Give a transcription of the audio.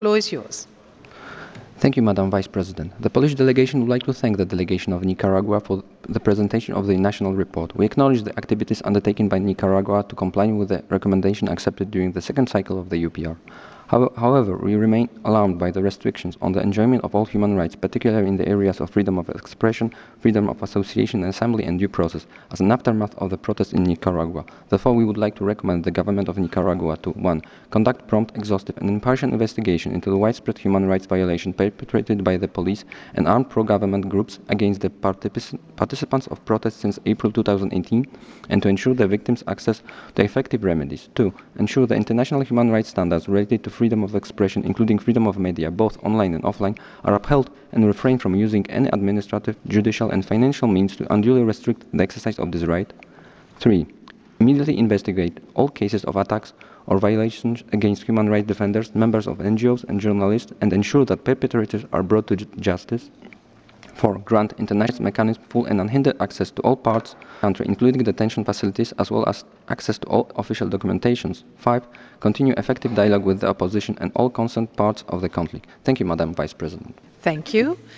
Floor is yours. Thank you, Madam Vice President. The Polish delegation would like to thank the delegation of Nicaragua for the presentation of the national report. We acknowledge the activities undertaken by Nicaragua to comply with the recommendation accepted during the second cycle of the UPR. However, we remain alarmed by the restrictions on the enjoyment of all human rights, particularly in the areas of freedom of expression, freedom of association and assembly, and due process, as an aftermath of the protests in Nicaragua. Therefore, we would like to recommend the government of Nicaragua to 1. Conduct prompt, exhaustive, and impartial investigation into the widespread human rights violation perpetrated by the police and armed pro-government groups against the participants of protests since April 2018, and to ensure the victims' access to effective remedies. 2. Ensure the international human rights standards related to freedom of expression, including freedom of media, both online and offline, are upheld and refrain from using any administrative, judicial, and financial means to unduly restrict the exercise of this right. 3. Immediately investigate all cases of attacks or violations against human rights defenders, members of NGOs, and journalists, and ensure that perpetrators are brought to justice. 4. Grant international mechanism full and unhindered access to all parts of the country, including detention facilities, as well as access to all official documentations. 5. Continue effective dialogue with the opposition and all concerned parts of the conflict. Thank you, Madam Vice President. Thank you.